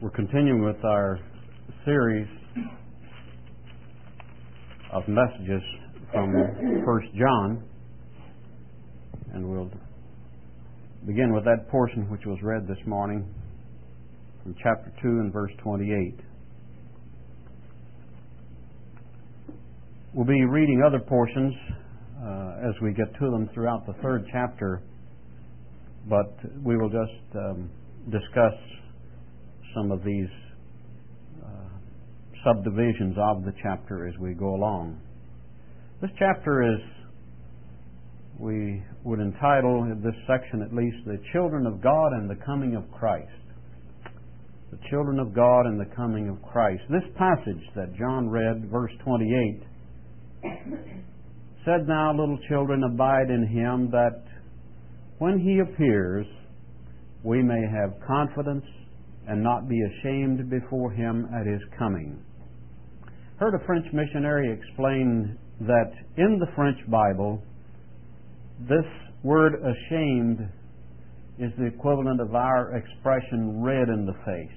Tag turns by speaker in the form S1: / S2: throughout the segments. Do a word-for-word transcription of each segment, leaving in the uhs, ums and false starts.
S1: We're continuing with our series of messages from First John, and we'll begin with that portion which was read this morning from chapter two and verse twenty-eight. We'll be reading other portions uh, as we get to them throughout the third chapter, but we will just um, discuss some of these uh, subdivisions of the chapter as we go along. This chapter is, we would entitle this section at least, The Children of God and the Coming of Christ. The Children of God and the Coming of Christ. This passage that John read, verse twenty-eight, said, "Now, little children, abide in Him, that when He appears, we may have confidence and not be ashamed before Him at His coming." Heard a French missionary explain that in the French Bible, this word ashamed is the equivalent of our expression red in the face.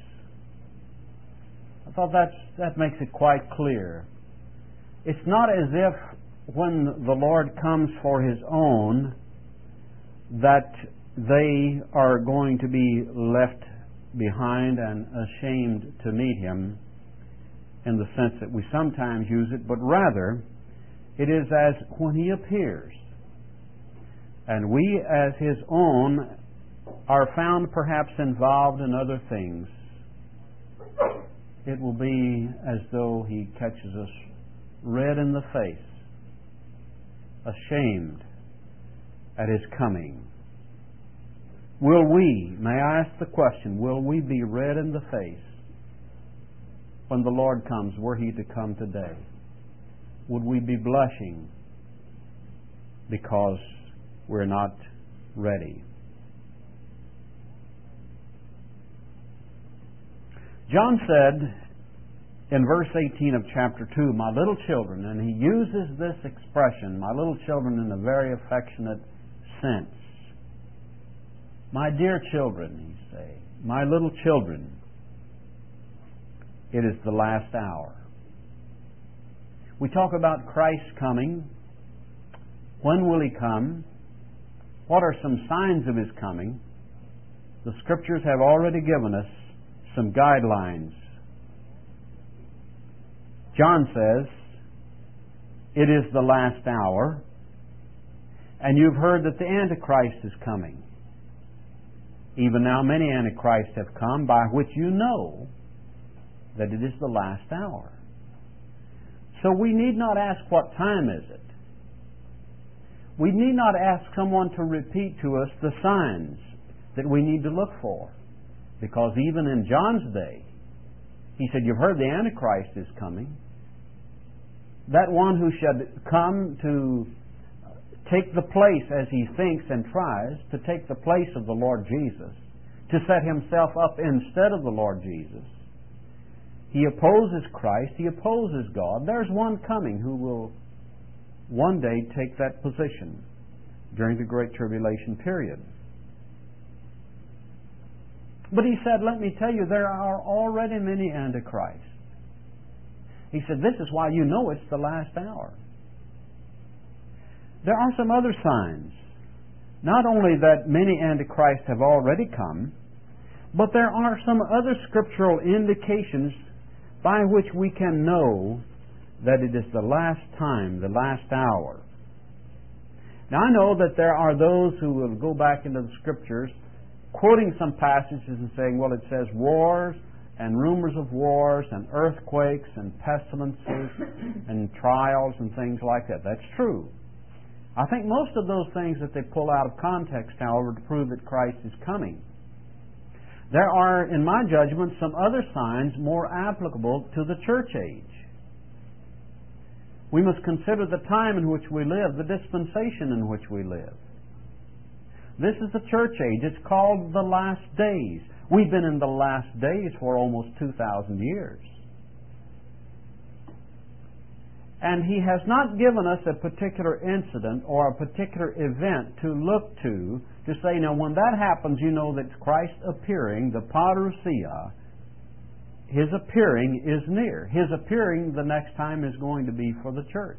S1: I thought that's, that makes it quite clear. It's not as if when the Lord comes for His own that they are going to be left behind and ashamed to meet Him in the sense that we sometimes use it, but rather it is as when He appears and we as His own are found perhaps involved in other things, it will be as though He catches us red in the face, ashamed at His coming. Will we, may I ask the question, will we be red in the face when the Lord comes, were He to come today? Would we be blushing because we're not ready? John said in verse eighteen of chapter two, "My little children," and he uses this expression, "my little children," in a very affectionate sense. "My dear children," he say, "my little children, it is the last hour." We talk about Christ's coming. When will He come? What are some signs of His coming? The Scriptures have already given us some guidelines. John says, it is the last hour, and you've heard that the Antichrist is coming. Even now many antichrists have come, by which you know that it is the last hour. So we need not ask, what time is it? We need not ask someone to repeat to us the signs that we need to look for. Because even in John's day, he said, you've heard the Antichrist is coming. That one who should come to take the place, as he thinks and tries, to take the place of the Lord Jesus, to set himself up instead of the Lord Jesus. He opposes Christ, he opposes God. There's one coming who will one day take that position during the Great Tribulation period. But he said, let me tell you, there are already many antichrists. He said, this is why you know it's the last hour. There are some other signs. Not only that many antichrists have already come, but there are some other scriptural indications by which we can know that it is the last time, the last hour. Now I know that there are those who will go back into the Scriptures quoting some passages and saying, well, it says wars and rumors of wars and earthquakes and pestilences and trials and things like that. That's true. I think most of those things that they pull out of context, however, to prove that Christ is coming. There are, in my judgment, some other signs more applicable to the church age. We must consider the time in which we live, the dispensation in which we live. This is the church age. It's called the last days. We've been in the last days for almost two thousand years. And He has not given us a particular incident or a particular event to look to, to say, now when that happens, you know that Christ appearing, the parousia, His appearing is near. His appearing the next time is going to be for the church.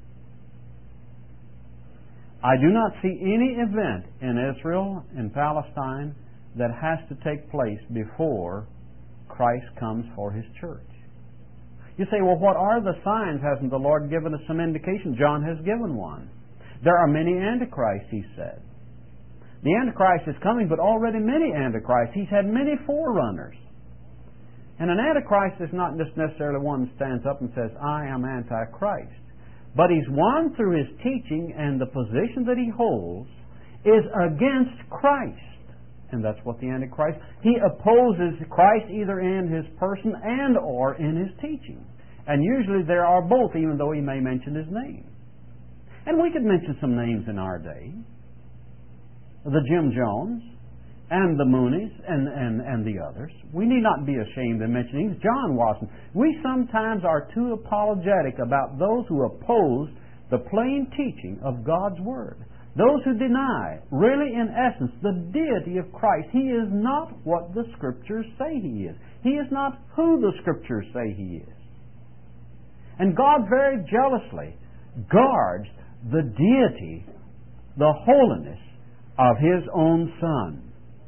S1: I do not see any event in Israel, in Palestine, that has to take place before Christ comes for His church. You say, well, what are the signs? Hasn't the Lord given us some indication? John has given one. There are many antichrists, he said. The Antichrist is coming, but already many antichrists. He's had many forerunners. And an antichrist is not just necessarily one that stands up and says, I am Antichrist. But he's one through his teaching, and the position that he holds is against Christ. And that's what the Antichrist... He opposes Christ either in his person and or in his teaching. And usually there are both, even though he may mention his name. And we could mention some names in our day. The Jim Jones, and the Moonies, and, and, and the others. We need not be ashamed of mentioning John Watson. We sometimes are too apologetic about those who oppose the plain teaching of God's Word. Those who deny, really in essence, the deity of Christ. He is not what the Scriptures say He is. He is not who the Scriptures say He is. And God very jealously guards the deity, the holiness of His own Son.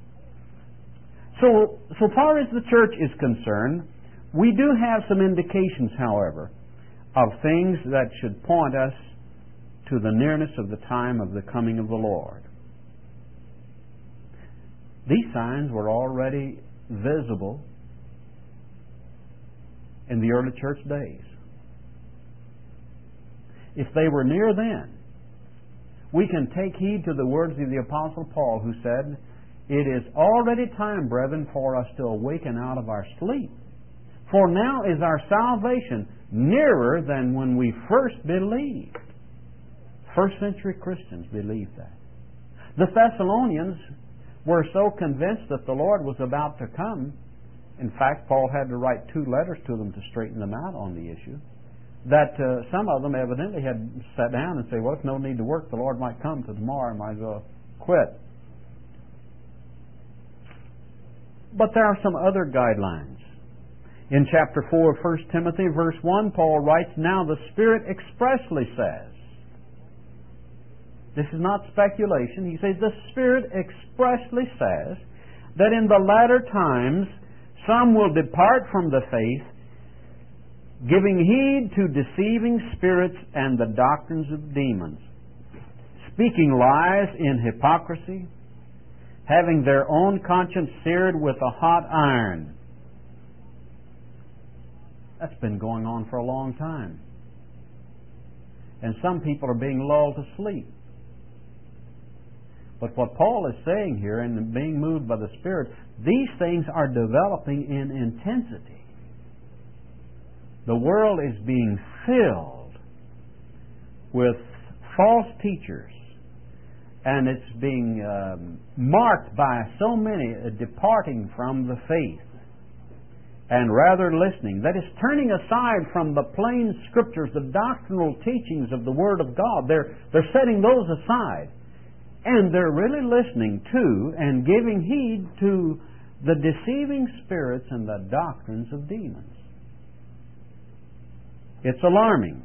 S1: So, so far as the church is concerned, we do have some indications, however, of things that should point us to the nearness of the time of the coming of the Lord. These signs were already visible in the early church days. If they were near then, we can take heed to the words of the Apostle Paul, who said, it is already time, brethren, for us to awaken out of our sleep. For now is our salvation nearer than when we first believed. First century Christians believed that. The Thessalonians were so convinced that the Lord was about to come. In fact, Paul had to write two letters to them to straighten them out on the issue. That uh, some of them evidently had sat down and said, well, it's no need to work. The Lord might come to tomorrow. I might as well quit. But there are some other guidelines. In chapter four of First Timothy, verse one, Paul writes, now the Spirit expressly says, this is not speculation, he says, the Spirit expressly says that in the latter times some will depart from the faith, giving heed to deceiving spirits and the doctrines of demons, speaking lies in hypocrisy, having their own conscience seared with a hot iron. That's been going on for a long time. And some people are being lulled to sleep. But what Paul is saying here, and being moved by the Spirit, these things are developing in intensity. The world is being filled with false teachers, and it's being um, marked by so many uh, departing from the faith and rather listening. That is, turning aside from the plain Scriptures, the doctrinal teachings of the Word of God. They're, they're setting those aside. And they're really listening to and giving heed to the deceiving spirits and the doctrines of demons. It's alarming.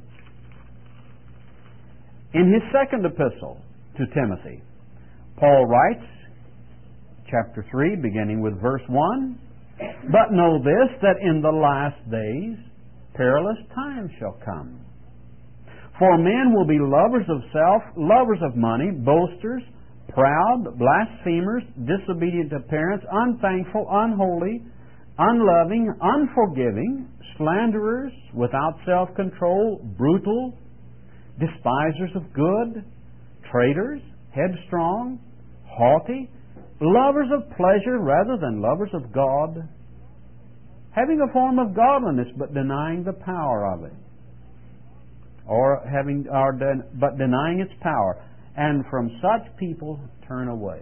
S1: In his second epistle to Timothy, Paul writes, chapter three, beginning with verse one, but know this, that in the last days perilous times shall come. For men will be lovers of self, lovers of money, boasters, proud, blasphemers, disobedient to parents, unthankful, unholy, unloving, unforgiving, slanderers, without self-control, brutal, despisers of good, traitors, headstrong, haughty, lovers of pleasure rather than lovers of God, having a form of godliness but denying the power of it. Or having, or den, but denying its power, and from such people turn away.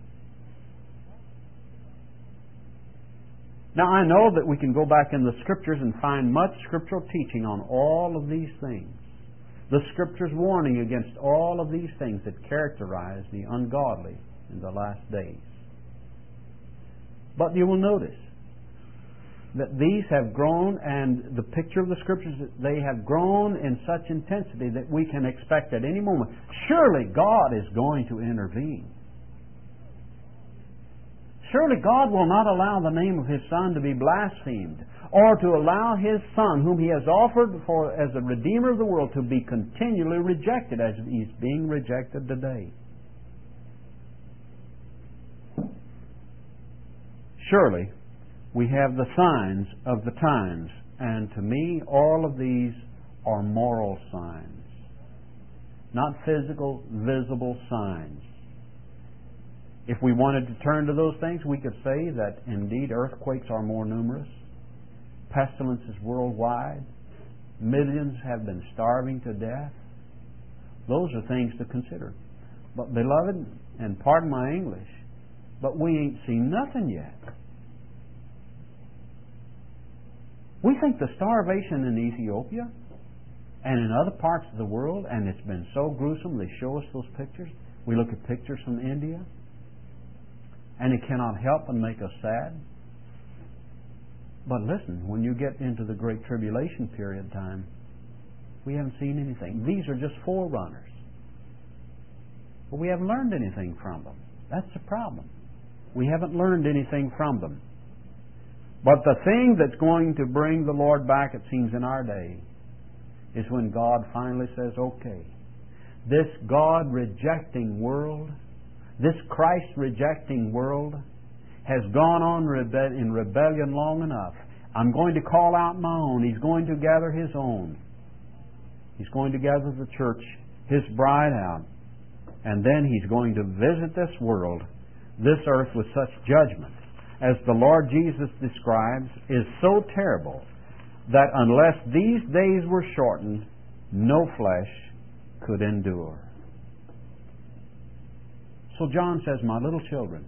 S1: Now I know that we can go back in the Scriptures and find much scriptural teaching on all of these things. The Scriptures warning against all of these things that characterize the ungodly in the last days. But you will notice that these have grown, and the picture of the Scriptures, they have grown in such intensity that we can expect at any moment, surely God is going to intervene. Surely God will not allow the name of His Son to be blasphemed, or to allow His Son, whom He has offered for as a Redeemer of the world, to be continually rejected as He's being rejected today. Surely we have the signs of the times, and to me all of these are moral signs, not physical, visible signs. If we wanted to turn to those things, we could say that indeed earthquakes are more numerous, pestilences worldwide, millions have been starving to death. Those are things to consider. But beloved, and pardon my English, but we ain't seen nothing yet. We think the starvation in Ethiopia and in other parts of the world, and it's been so gruesome, they show us those pictures. We look at pictures from India, and it cannot help but make us sad. But listen, when you get into the Great Tribulation period time, we haven't seen anything. These are just forerunners. But we haven't learned anything from them. That's the problem. We haven't learned anything from them. But the thing that's going to bring the Lord back, it seems, in our day, is when God finally says, okay, this God-rejecting world, this Christ-rejecting world, has gone on rebe- in rebellion long enough. I'm going to call out my own. He's going to gather His own. He's going to gather the church, His bride out. And then He's going to visit this world, this earth, with such judgment as the Lord Jesus describes is so terrible that unless these days were shortened, no flesh could endure. So John says, my little children,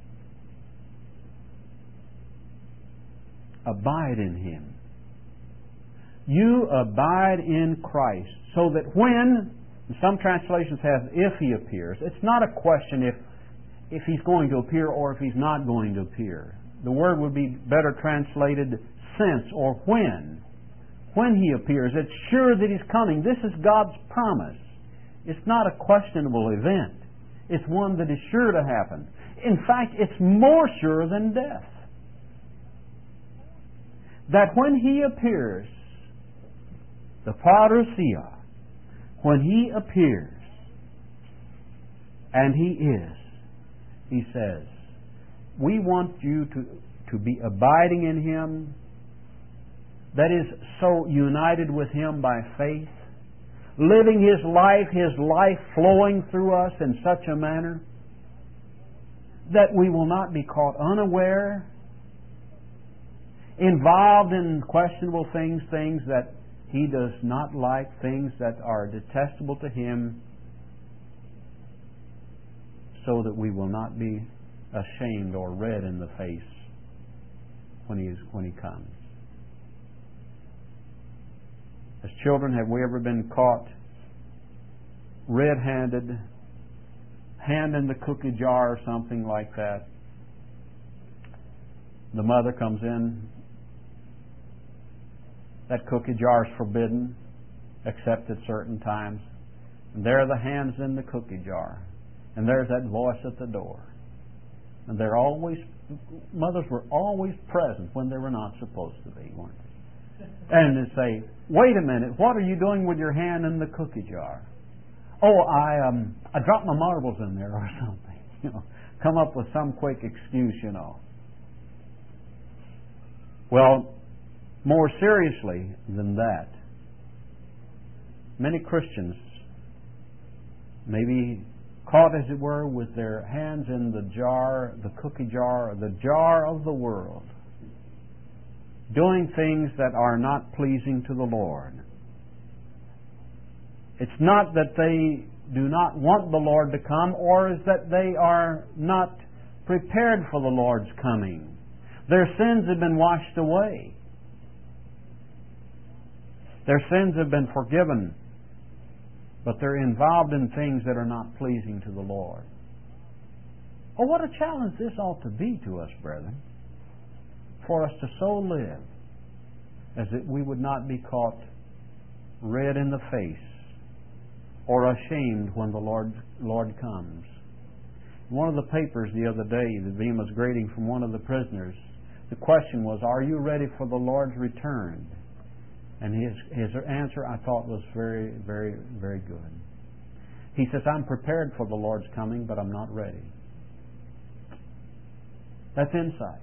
S1: abide in Him. You abide in Christ, so that when, some translations have if He appears, it's not a question if if He's going to appear or if He's not going to appear. The word would be better translated since or when. When He appears, it's sure that He's coming. This is God's promise. It's not a questionable event. It's one that is sure to happen. In fact, it's more sure than death. That when He appears, the parousia, when He appears, and He is, He says, we want you to, to be abiding in Him, that is, so united with Him by faith, living His life, His life flowing through us in such a manner that we will not be caught unaware, involved in questionable things, things that He does not like, things that are detestable to Him, so that we will not be ashamed or red in the face when he is, when He comes. As children, have we ever been caught red-handed, hand in the cookie jar or something like that? The mother comes in, that cookie jar is forbidden, except at certain times. And there are the hands in the cookie jar. And there's that voice at the door. And they're always, mothers were always present when they were not supposed to be, weren't they? And they say, wait a minute, what are you doing with your hand in the cookie jar? Oh, I um, I dropped my marbles in there or something. You know, come up with some quick excuse, you know. Well, more seriously than that, many Christians maybe caught, as it were, with their hands in the jar, the cookie jar, the jar of the world, doing things that are not pleasing to the Lord. It's not that they do not want the Lord to come, or is that they are not prepared for the Lord's coming. Their sins have been washed away. Their sins have been forgiven, but they're involved in things that are not pleasing to the Lord. Oh, what a challenge this ought to be to us, brethren. for us to so live as that we would not be caught red in the face or ashamed when the Lord, Lord comes. One of the papers the other day, the beam was grading from one of the prisoners. The question was, are you ready for the Lord's return? And his, his answer, I thought, was very, very, very good. He says, I'm prepared for the Lord's coming, but I'm not ready. That's insight.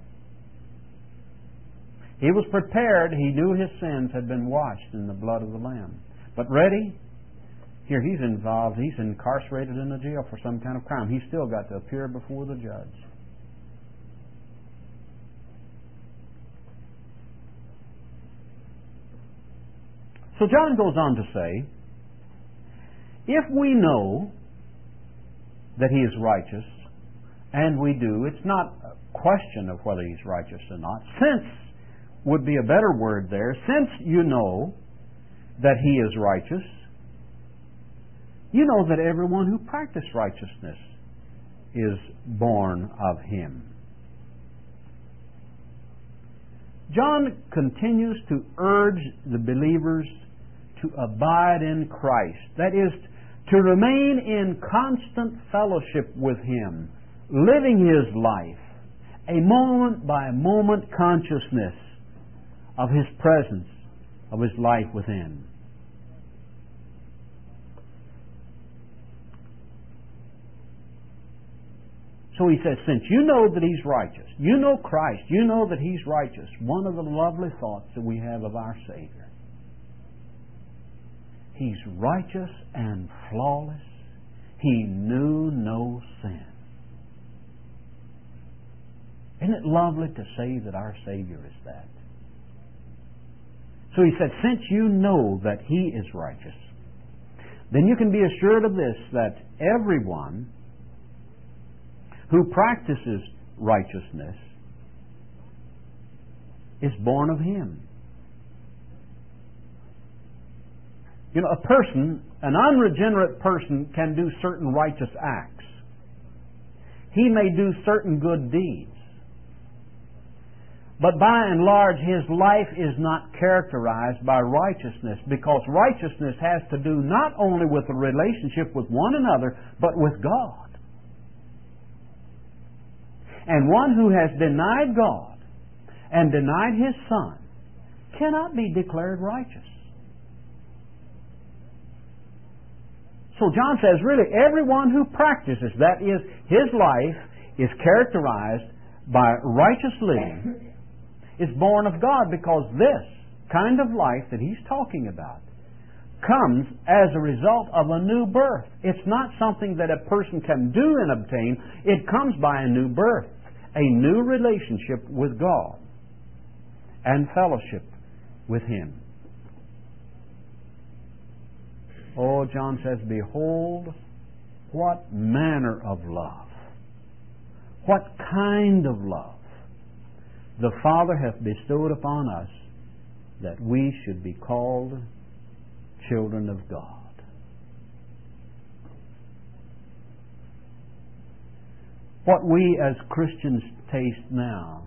S1: He was prepared. He knew his sins had been washed in the blood of the Lamb. But ready? Here, he's involved. He's incarcerated in a jail for some kind of crime. He's still got to appear before the judge. So John goes on to say, if we know that He is righteous, and we do, it's not a question of whether He's righteous or not. Since would be a better word there. Since you know that He is righteous, you know that everyone who practices righteousness is born of Him. John continues to urge the believers to abide in Christ. That is, to remain in constant fellowship with Him, living His life, a moment by moment consciousness of His presence, of His life within. So he says, since you know that He's righteous, you know Christ, you know that He's righteous, one of the lovely thoughts that we have of our Savior. He's righteous and flawless. He knew no sin. Isn't it lovely to say that our Savior is that? So he said, since you know that He is righteous, then you can be assured of this, that everyone who practices righteousness is born of Him. You know, a person, an unregenerate person, can do certain righteous acts. He may do certain good deeds. But by and large, his life is not characterized by righteousness, because righteousness has to do not only with the relationship with one another, but with God. And one who has denied God and denied His Son cannot be declared righteous. So John says, really, everyone who practices, that is, his life is characterized by righteous living, is born of God, because this kind of life that he's talking about comes as a result of a new birth. It's not something that a person can do and obtain. It comes by a new birth, a new relationship with God and fellowship with Him. Oh, John says, behold, what manner of love, what kind of love the Father hath bestowed upon us, that we should be called children of God. What we as Christians taste now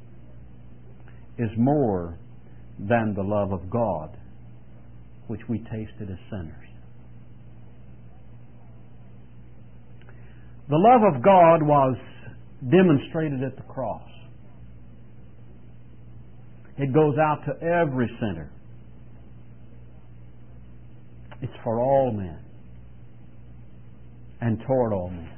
S1: is more than the love of God, which we tasted as sinners. The love of God was demonstrated at the cross. It goes out to every sinner. It's for all men and toward all men.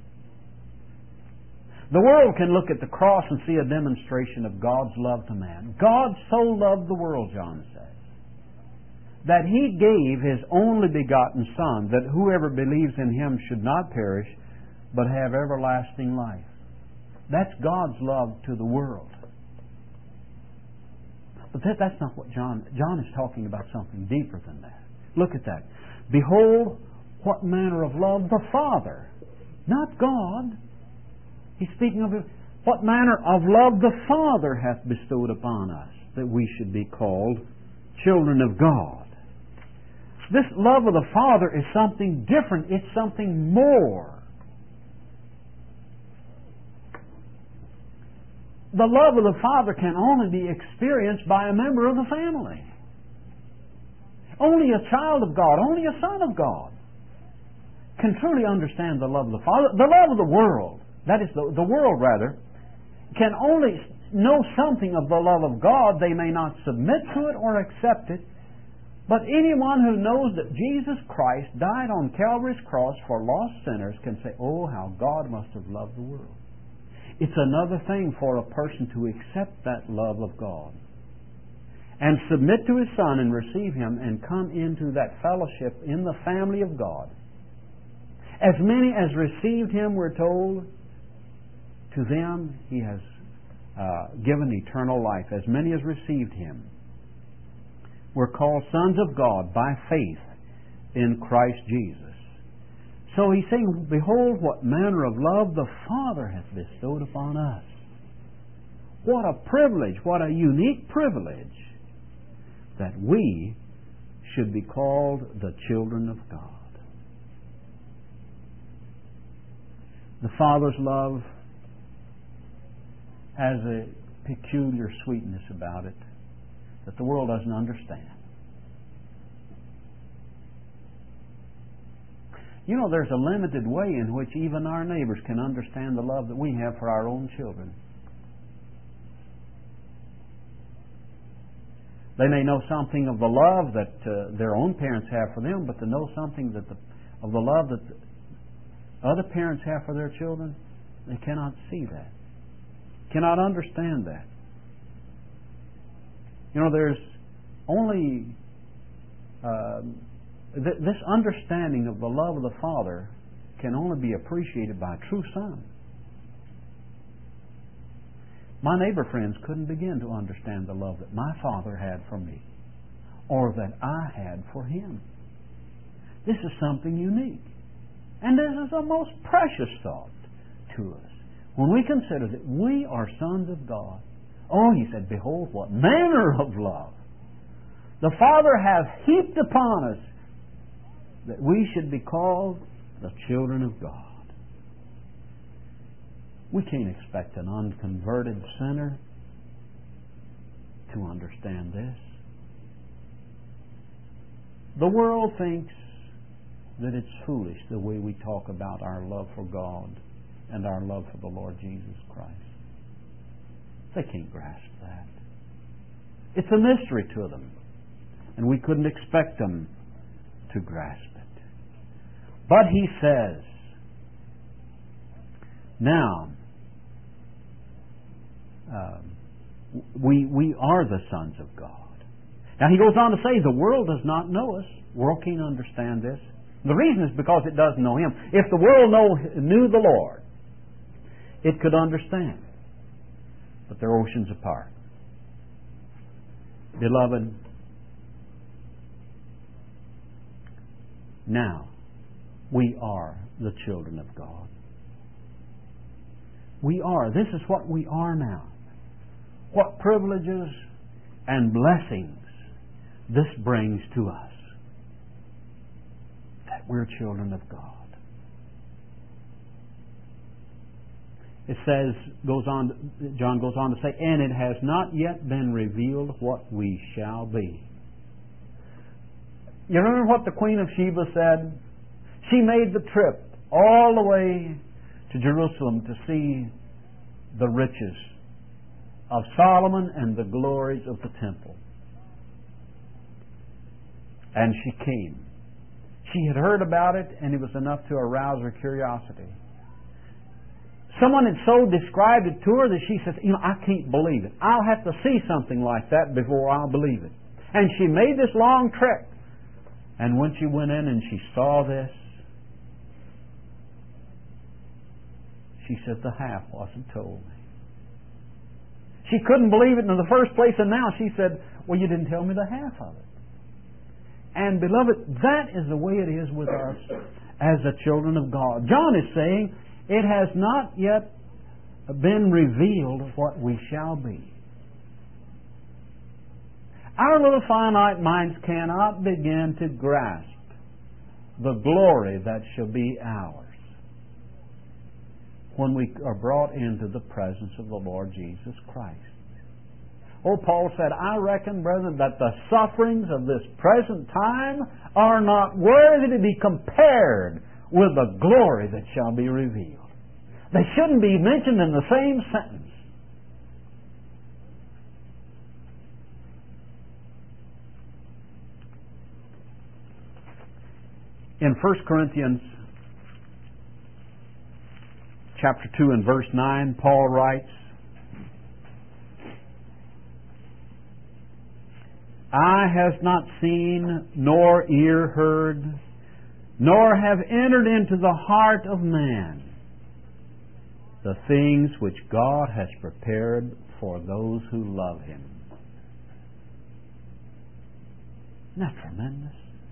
S1: The world can look at the cross and see a demonstration of God's love to man. God so loved the world, John says, that He gave His only begotten Son, that whoever believes in Him should not perish, but have everlasting life. That's God's love to the world. But that, that's not what John... John is talking about something deeper than that. Look at that. Behold, what manner of love the Father, not God. He's speaking of what manner of love the Father hath bestowed upon us, that we should be called children of God. This love of the Father is something different. It's something more. The love of the Father can only be experienced by a member of the family. Only a child of God, only a son of God can truly understand the love of the Father. The love of the world, that is, the, the world rather, can only know something of the love of God. They may not submit to it or accept it. But anyone who knows that Jesus Christ died on Calvary's cross for lost sinners can say, oh, how God must have loved the world. It's another thing for a person to accept that love of God and submit to His Son and receive Him and come into that fellowship in the family of God. As many as received Him, we're told, to them He has uh, given eternal life. As many as received Him were called sons of God by faith in Christ Jesus. So He's saying, behold what manner of love the Father hath bestowed upon us. What a privilege, what a unique privilege that we should be called the children of God. The Father's love has a peculiar sweetness about it that the world doesn't understand. You know, there's a limited way in which even our neighbors can understand the love that we have for our own children. They may know something of the love that uh, their own parents have for them, but to know something that the, of the love that other parents have for their children, they cannot see that, cannot understand that. You know, there's only uh, th- this understanding of the love of the Father can only be appreciated by a true son. My neighbor friends couldn't begin to understand the love that my Father had for me or that I had for him. This is something unique. And this is a most precious thought to us. When we consider that we are sons of God, oh, He said, behold, what manner of love the Father hath heaped upon us, that we should be called the children of God. We can't expect an unconverted sinner to understand this. The world thinks that it's foolish the way we talk about our love for God and our love for the Lord Jesus Christ. They can't grasp that. It's a mystery to them, and we couldn't expect them to grasp it. But He says, now, um, we, we are the sons of God. Now He goes on to say, the world does not know us. The world can't understand this. The reason is because it doesn't know Him. If the world know, knew the Lord, it could understand. But they're oceans apart. Beloved, now we are the children of God. We are. This is what we are now. What privileges and blessings this brings to us. That we're children of God. It says, goes on, John goes on to say, and it has not yet been revealed what we shall be. You remember what the Queen of Sheba said? She made the trip all the way to Jerusalem to see the riches of Solomon and the glories of the temple. And she came. She had heard about it, and it was enough to arouse her curiosity. Someone had so described it to her that she says, you know, I can't believe it. I'll have to see something like that before I'll believe it. And she made this long trek. And when she went in and she saw this, she said, the half wasn't told me. She couldn't believe it in the first place, and now she said, well, you didn't tell me the half of it. And beloved, that is the way it is with us as the children of God. John is saying, it has not yet been revealed what we shall be. Our little finite minds cannot begin to grasp the glory that shall be ours. when we are brought into the presence of the Lord Jesus Christ. Oh, Paul said, I reckon, brethren, that the sufferings of this present time are not worthy to be compared with the glory that shall be revealed. They shouldn't be mentioned in the same sentence. In First Corinthians chapter two and verse nine, Paul writes, Eye has not seen, nor ear heard, nor have entered into the heart of man the things which God has prepared for those who love Him. Isn't that tremendous?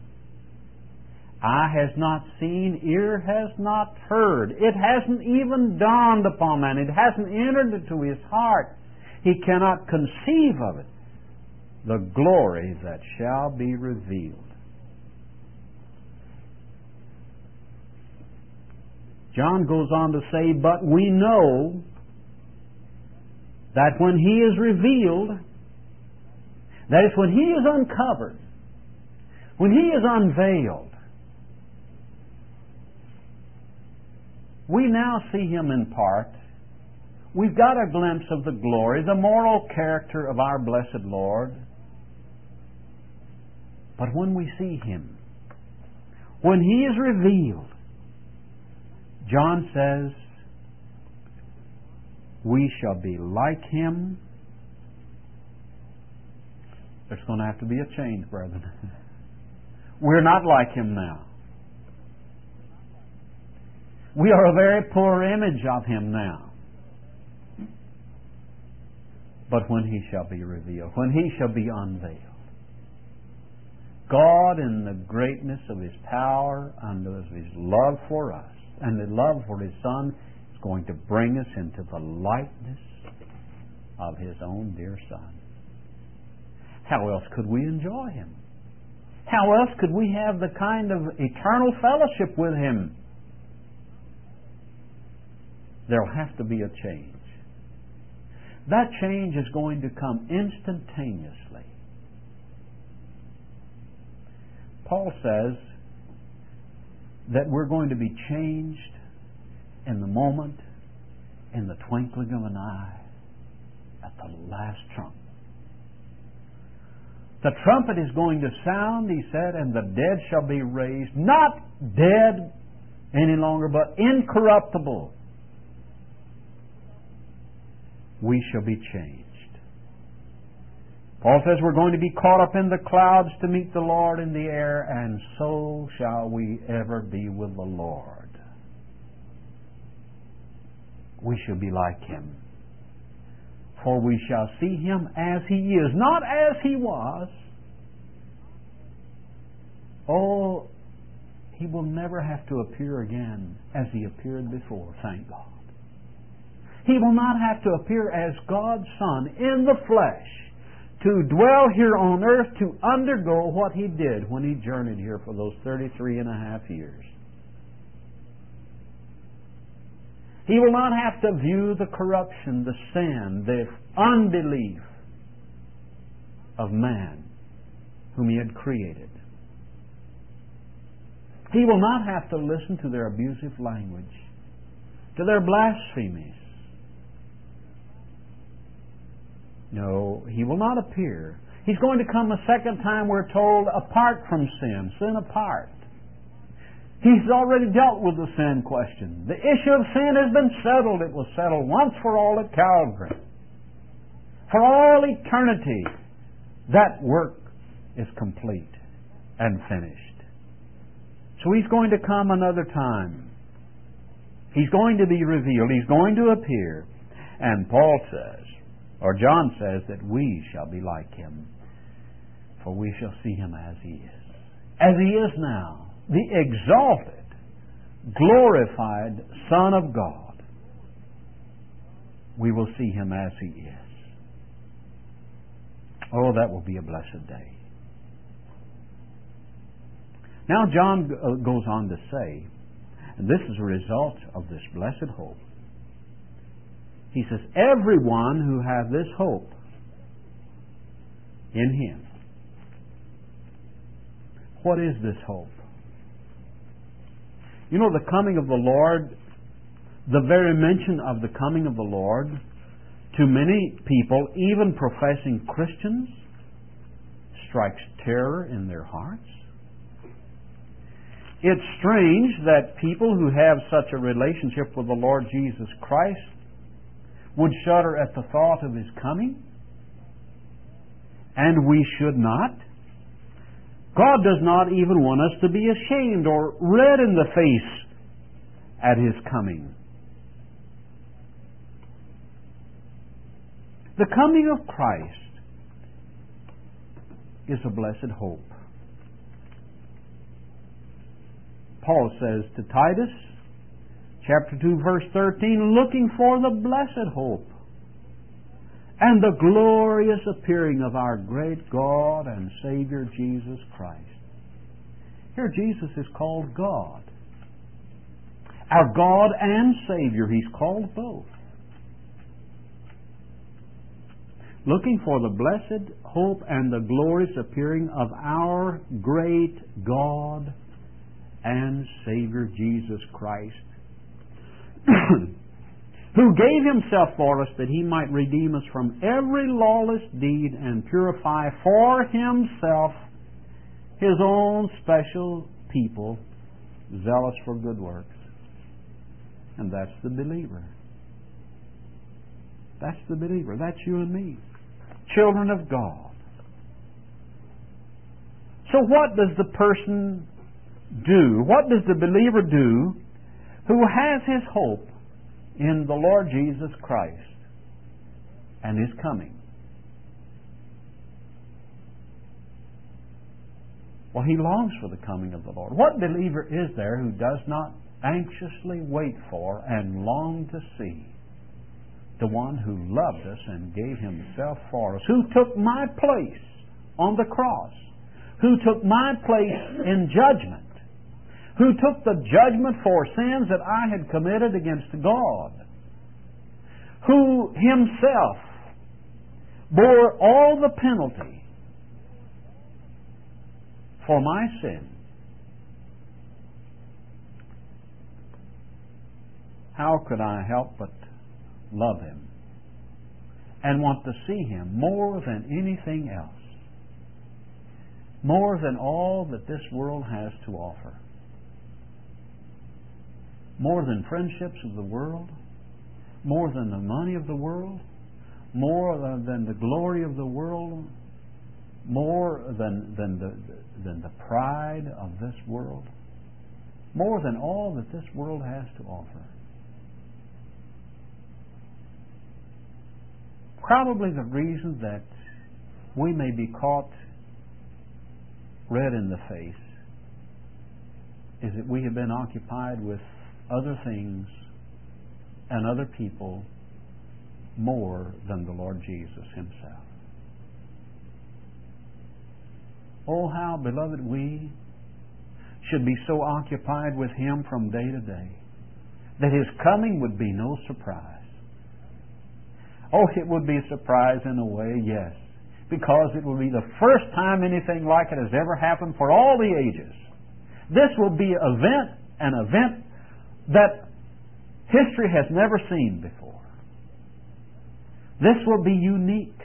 S1: Eye has not seen, ear has not heard. It hasn't even dawned upon man. It hasn't entered into his heart. He cannot conceive of it. The glory that shall be revealed. John goes on to say, but we know that when He is revealed, that is, when He is uncovered, when He is unveiled, we now see Him in part. We've got a glimpse of the glory, the moral character of our blessed Lord. But when we see Him, when He is revealed, John says, we shall be like Him. There's going to have to be a change, brethren. We're not like Him now. We are a very poor image of Him now. But when He shall be revealed, when He shall be unveiled, God, in the greatness of His power and of His love for us, and the love for His Son, is going to bring us into the likeness of His own dear Son. How else could we enjoy Him? How else could we have the kind of eternal fellowship with Him? There'll have to be a change. That change is going to come instantaneously. Paul says that we're going to be changed in the moment, in the twinkling of an eye, at the last trump. The trumpet is going to sound, he said, and the dead shall be raised, not dead any longer, but incorruptible. We shall be changed. Paul says we're going to be caught up in the clouds to meet the Lord in the air, and so shall we ever be with the Lord. We shall be like Him. For we shall see Him as He is, not as He was. Oh, He will never have to appear again as He appeared before, thank God. He will not have to appear as God's Son in the flesh, to dwell here on earth, to undergo what He did when He journeyed here for those thirty-three and a half years. He will not have to view the corruption, the sin, the unbelief of man whom He had created. He will not have to listen to their abusive language, to their blasphemies. No, He will not appear. He's going to come a second time, we're told, apart from sin, sin apart. He's already dealt with the sin question. The issue of sin has been settled. It was settled once for all at Calvary. For all eternity, that work is complete and finished. So He's going to come another time. He's going to be revealed. He's going to appear. And Paul says, or John says, that we shall be like Him, for we shall see Him as He is. As He is now, the exalted, glorified Son of God. We will see Him as He is. Oh, that will be a blessed day. Now John goes on to say, and this is a result of this blessed hope, He says, everyone who hath this hope in Him. What is this hope? You know, the coming of the Lord, the very mention of the coming of the Lord, to many people, even professing Christians, strikes terror in their hearts. It's strange that people who have such a relationship with the Lord Jesus Christ would shudder at the thought of His coming. And we should not. God does not even want us to be ashamed or red in the face at His coming. The coming of Christ is a blessed hope. Paul says to Titus, chapter two, verse thirteen, looking for the blessed hope and the glorious appearing of our great God and Savior Jesus Christ. Here Jesus is called God. Our God and Savior, He's called both. Looking for the blessed hope and the glorious appearing of our great God and Savior Jesus Christ, who gave Himself for us that He might redeem us from every lawless deed and purify for Himself His own special people, zealous for good works. And that's the believer. That's the believer. That's you and me. Children of God. So what does the person do? What does the believer do who has his hope in the Lord Jesus Christ and His coming? Well, he longs for the coming of the Lord. What believer is there who does not anxiously wait for and long to see the one who loved us and gave Himself for us, who took my place on the cross, who took my place in judgment, who took the judgment for sins that I had committed against God, who Himself bore all the penalty for my sin. How could I help but love Him and want to see Him more than anything else, more than all that this world has to offer, more than friendships of the world, more than the money of the world, more than the glory of the world, more than, than, the, than the pride of this world, more than all that this world has to offer. Probably the reason that we may be caught red in the face is that we have been occupied with other things and other people more than the Lord Jesus Himself. Oh, how, beloved, we should be so occupied with Him from day to day that His coming would be no surprise. Oh, it would be a surprise in a way, yes, because it will be the first time anything like it has ever happened for all the ages. This will be an event, an event that history has never seen before. This will be unique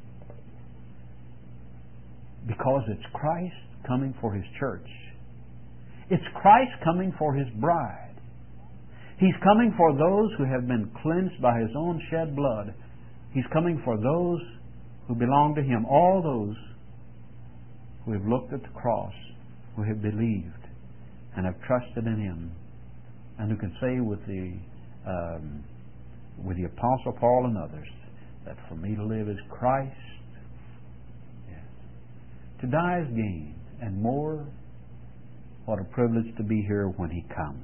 S1: because it's Christ coming for His church. It's Christ coming for His bride. He's coming for those who have been cleansed by His own shed blood. He's coming for those who belong to Him, all those who have looked at the cross, who have believed and have trusted in Him, and who can say with the um, with the Apostle Paul and others that for me to live is Christ, yes. To die is gain, and more, what a privilege to be here when He comes.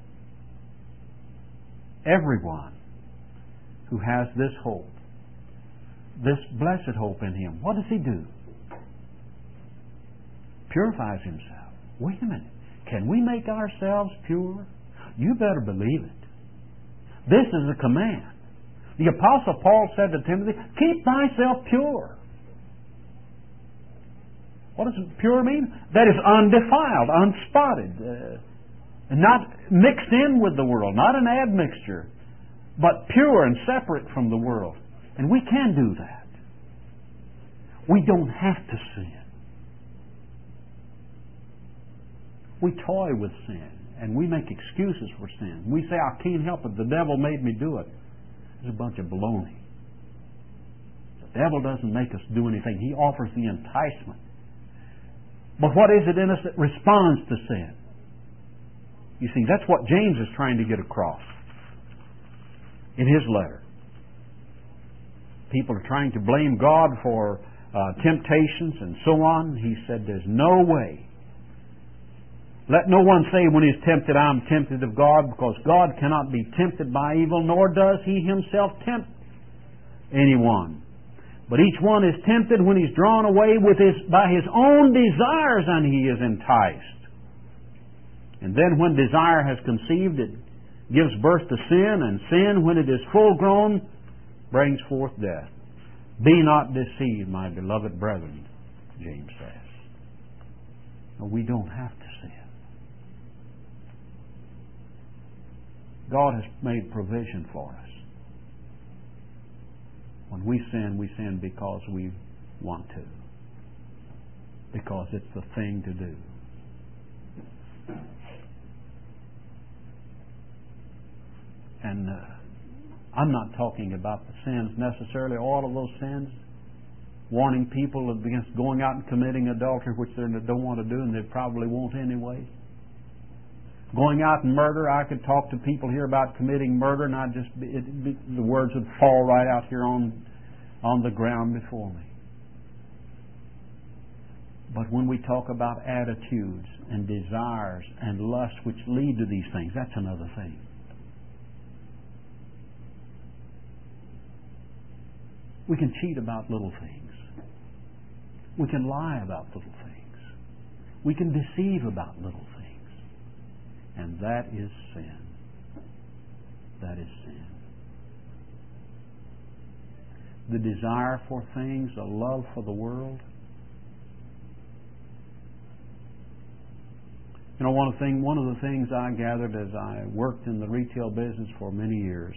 S1: Everyone who has this hope, this blessed hope in Him, what does he do? Purifies himself. Wait a minute. Can we make ourselves pure? You better believe it. This is a command. The Apostle Paul said to Timothy, keep thyself pure. What does pure mean? That is undefiled, unspotted, uh, not mixed in with the world, not an admixture, but pure and separate from the world. And we can do that. We don't have to sin. We toy with sin, and we make excuses for sin. We say, I can't help it. The devil made me do it. It's a bunch of baloney. The devil doesn't make us do anything. He offers the enticement. But what is it in us that responds to sin? You see, that's what James is trying to get across in his letter. People are trying to blame God for uh, temptations and so on. He said, there's no way. Let no one say when he's tempted, I'm tempted of God, because God cannot be tempted by evil, nor does He Himself tempt anyone. But each one is tempted when he's drawn away with his, by his own desires, and he is enticed. And then when desire has conceived, it gives birth to sin, and sin, when it is full grown, brings forth death. Be not deceived, my beloved brethren, James says. No, we don't have to sin. God has made provision for us. When we sin, we sin because we want to. Because it's the thing to do. And uh, I'm not talking about the sins necessarily, all of those sins. Warning people against going out and committing adultery, which they don't want to do, and they probably won't anyway. Going out and murder, I could talk to people here about committing murder, and I'd just it, it, the words would fall right out here on on the ground before me. But when we talk about attitudes and desires and lusts which lead to these things, that's another thing. We can cheat about little things. We can lie about little things. We can deceive about little things. And that is sin. That is sin. The desire for things, a love for the world. You know, one of the thing, one of the things I gathered as I worked in the retail business for many years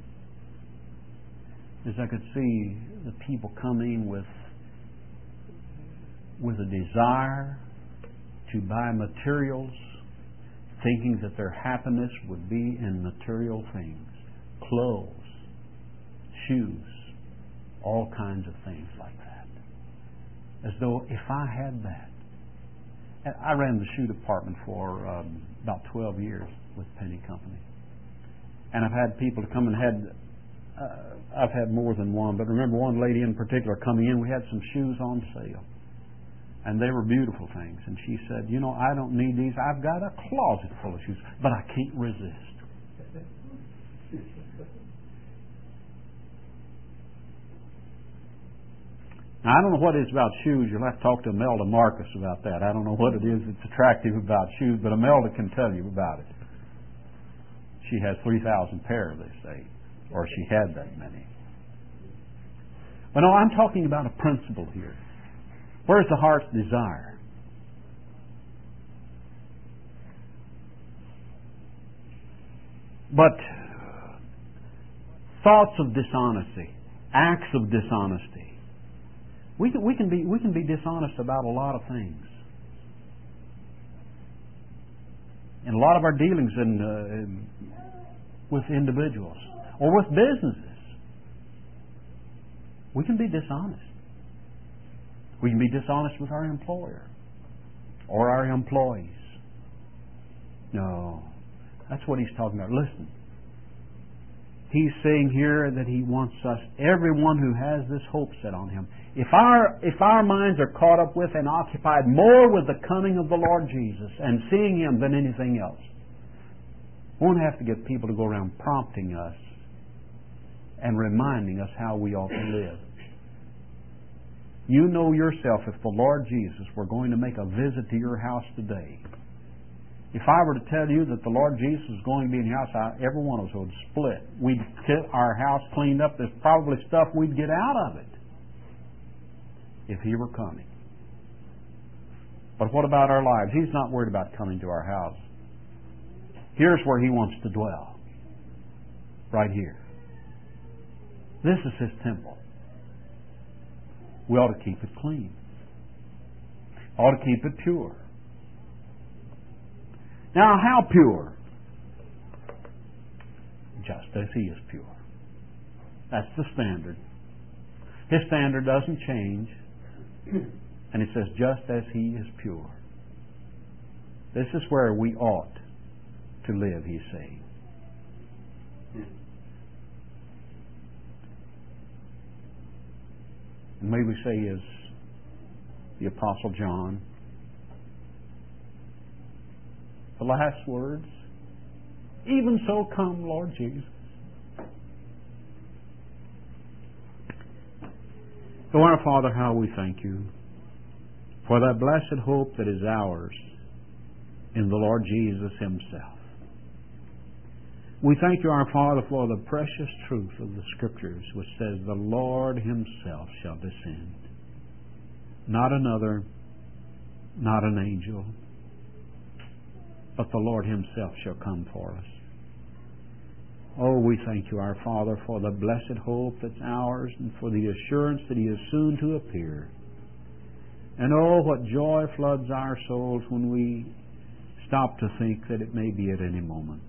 S1: is I could see the people coming with with a desire to buy materials, thinking that their happiness would be in material things, clothes, shoes, all kinds of things like that. As though if I had that. I ran the shoe department for um, about twelve years with Penny Company. And I've had people to come and had, uh, I've had more than one, but remember one lady in particular coming in, we had some shoes on sale. And they were beautiful things. And she said, you know, I don't need these. I've got a closet full of shoes, but I can't resist. Now, I don't know what it is about shoes. You'll have to talk to Imelda Marcus about that. I don't know what it is that's attractive about shoes, but Imelda can tell you about it. She has three thousand pairs, they say. Or she had that many. But no, I'm talking about a principle here. Where's the heart's desire? But thoughts of dishonesty, acts of dishonesty. We can, we can be we can be dishonest about a lot of things. In a lot of our dealings in, uh, in, with individuals or with businesses, we can be dishonest. We can be dishonest with our employer or our employees. No, that's what he's talking about. Listen, he's saying here that he wants us, everyone who has this hope set on him. If our if our minds are caught up with and occupied more with the coming of the Lord Jesus and seeing Him than anything else, we won't have to get people to go around prompting us and reminding us how we ought to live. You know yourself, if the Lord Jesus were going to make a visit to your house today, If I were to tell you that the Lord Jesus is going to be in your house, I, every one of us would split. We'd get our house cleaned up. There's probably stuff we'd get out of it if He were coming. But what about our lives? He's not worried about coming to our house. Here's where He wants to dwell. Right here. This is His temple. We ought to keep it clean. Ought to keep it pure. Now, how pure? Just as He is pure. That's the standard. His standard doesn't change. And it says, just as He is pure. This is where we ought to live, He's saying. And may we say, as the Apostle John, the last words, even so come, Lord Jesus. So, our Father, how we thank You for that blessed hope that is ours in the Lord Jesus Himself. We thank You, our Father, for the precious truth of the Scriptures which says the Lord Himself shall descend. Not another, not an angel, but the Lord Himself shall come for us. Oh, we thank You, our Father, for the blessed hope that's ours and for the assurance that He is soon to appear. And oh, what joy floods our souls when we stop to think that it may be at any moment.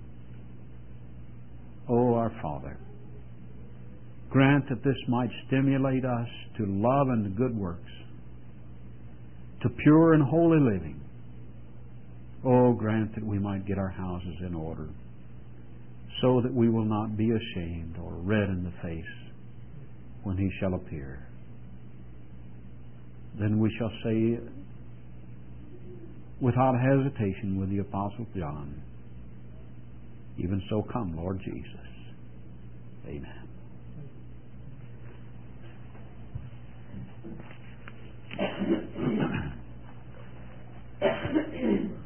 S1: Oh, our Father, grant that this might stimulate us to love and good works, to pure and holy living. Oh, grant that we might get our houses in order, so that we will not be ashamed or red in the face when He shall appear. Then we shall say, without hesitation with the Apostle John, even so come, Lord Jesus. Amen.